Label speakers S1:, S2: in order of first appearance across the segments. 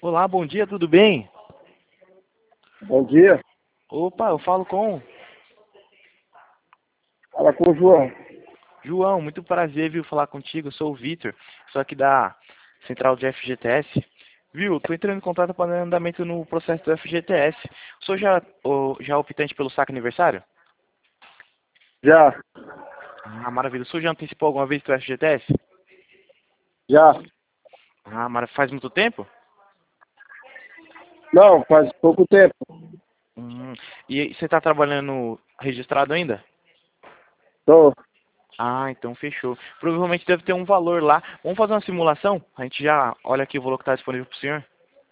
S1: Olá, bom dia, tudo bem?
S2: Bom dia.
S1: Opa, eu falo com
S2: Fala com o João.
S1: João, muito prazer, viu, falar contigo. Eu sou o Vitor, sou aqui da Central de FGTS. Viu, tô entrando em contato para dar andamento no processo do FGTS. O senhor já é optante pelo saque aniversário?
S2: Já,
S1: Ah, maravilha. O senhor já antecipou alguma vez para o FGTS?
S2: já.
S1: Ah, maravilha. Faz muito tempo?
S2: Não, faz pouco tempo.
S1: Hum. E você está trabalhando registrado ainda?
S2: Tô.
S1: Ah, então fechou. Provavelmente deve ter um valor lá. Vamos fazer uma simulação? A gente já olha aqui o valor que está disponível para o senhor.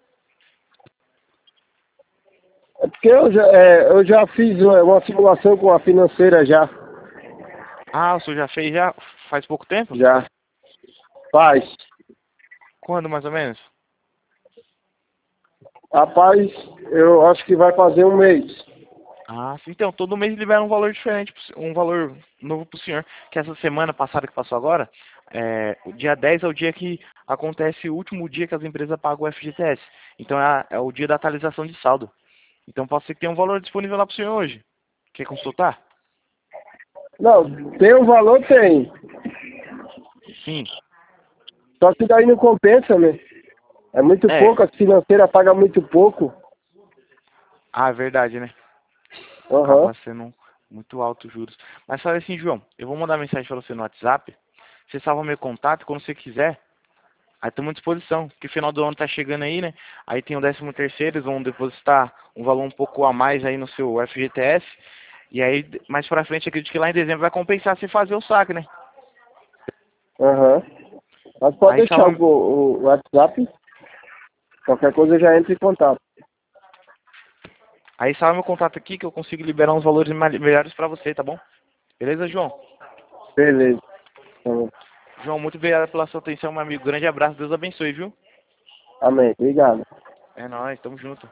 S2: É porque eu já fiz uma simulação com a financeira já.
S1: Ah, o senhor já fez já? Faz pouco tempo?
S2: Já. Faz.
S1: Quando mais ou menos?
S2: Rapaz, eu acho que vai fazer um mês.
S1: Ah, sim. Então, todo mês libera um valor diferente, um valor novo para o senhor. Que essa semana passada que passou agora, o dia 10 é o dia que acontece o último dia que as empresas pagam o FGTS. Então, é o dia da atualização de saldo. Então, pode ser que tenha um valor disponível lá para o senhor hoje. Quer consultar?
S2: Não, tem um valor, tem.
S1: Sim.
S2: Só que daí não compensa, né? É muito
S1: É.
S2: pouco, a financeira paga muito pouco.
S1: Ah, é verdade, né?
S2: Aham.
S1: Acaba sendo muito alto os juros. Mas fala assim, João, eu vou mandar mensagem para você no WhatsApp. Você salva meu contato quando você quiser. Aí estamos à disposição, porque final do ano tá chegando aí, né? Aí tem o 13º, eles vão depositar um valor um pouco a mais aí no seu FGTS. E aí, mais pra frente, acredito que lá em dezembro vai compensar você fazer o saque, né?
S2: Aham. Mas pode
S1: Aí
S2: deixar
S1: salva,
S2: o WhatsApp. Qualquer coisa já entra em contato.
S1: aí salva meu contato aqui que eu consigo liberar uns valores melhores pra você, tá bom? Beleza, João?
S2: Beleza. Então,
S1: João, muito obrigado pela sua atenção, meu amigo. Grande abraço, Deus abençoe, viu?
S2: amém. Obrigado.
S1: É nóis, tamo junto.